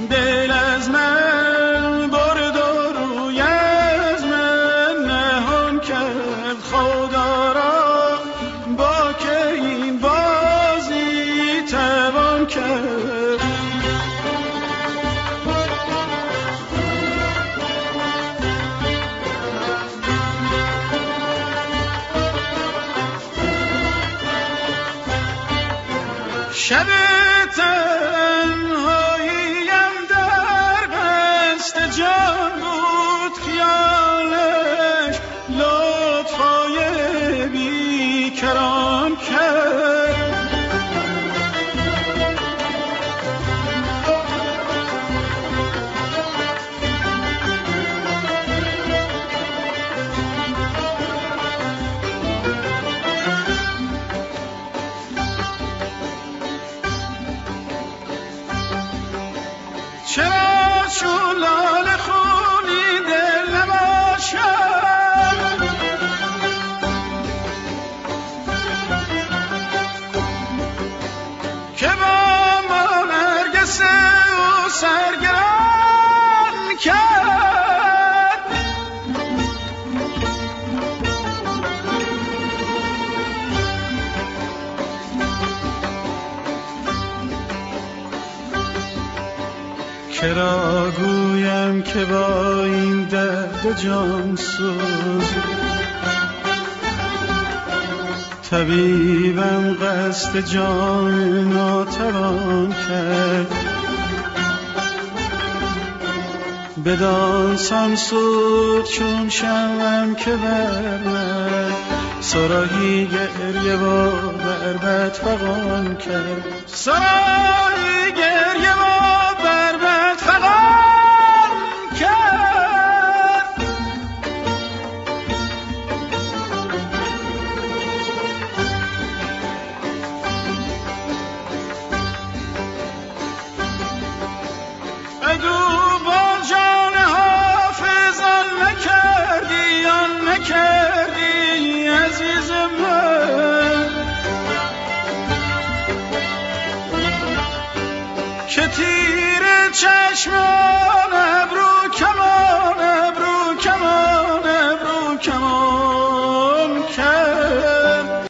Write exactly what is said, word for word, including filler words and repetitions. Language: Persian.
دل از من برد و روی از من نهان کرد خدا را با که این بازی توان کرد. شب تنهاییم در قصد جان بود خیالش لطفای بیکران کرد. چرا چون لاله خونی دل نباشد که با ما نرگس او سرگران کرد. کرا گویم که با این درد جان سوز طبیبم قصد جان ناتوان کرد. بدان سمسود چون شمم که بر من صراحی گریه و بربط فغان کرد. صراحی گریه و بربط فغان کرد. اگو با جان حافظ آن نکردی آن نکردی عزیز من که تیر چشمان ابرو کمان ابرو